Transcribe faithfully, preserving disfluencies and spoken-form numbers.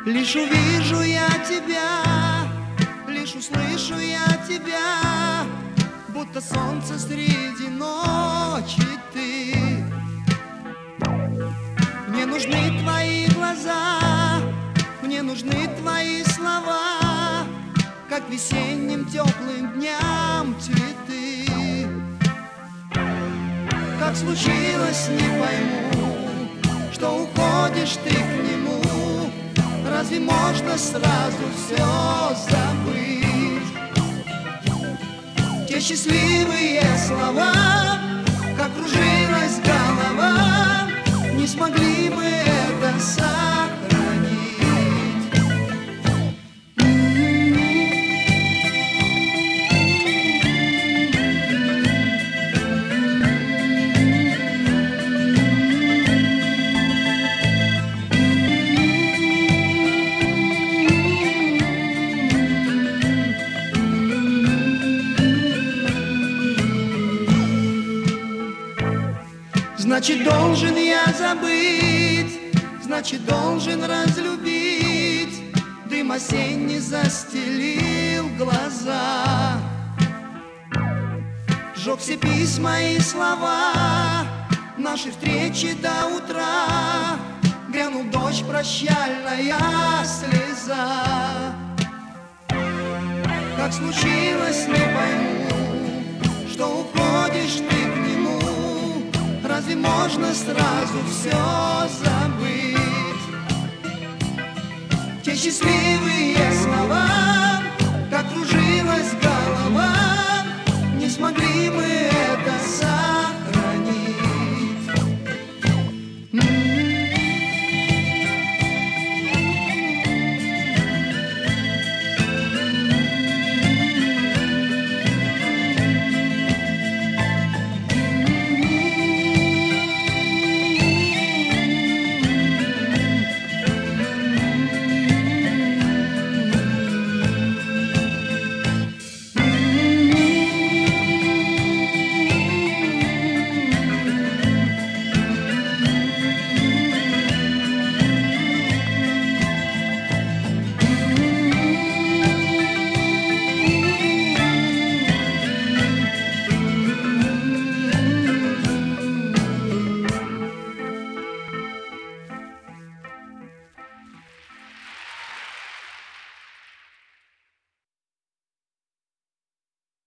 Лишь увижу я тебя, лишь услышу я тебя, будто солнце среди ночи ты. Мне нужны твои глаза, мне нужны твои слова, как весенним теплым дням цветы. Как случилось, не пойму, что уходишь ты к нему. Разве можно сразу все забыть? Те счастливые слова, как кружилась голова, не смогли мы это сохранить. Значит, должен я забыть, значит, должен разлюбить. Дым осенний застелил глаза, сжег все письма и слова нашей встречи до утра. Грянул дождь, прощальная слеза. Как случилось, не пойму, что уходишь ты к нему. Разве можно сразу все забыть? Те счастливые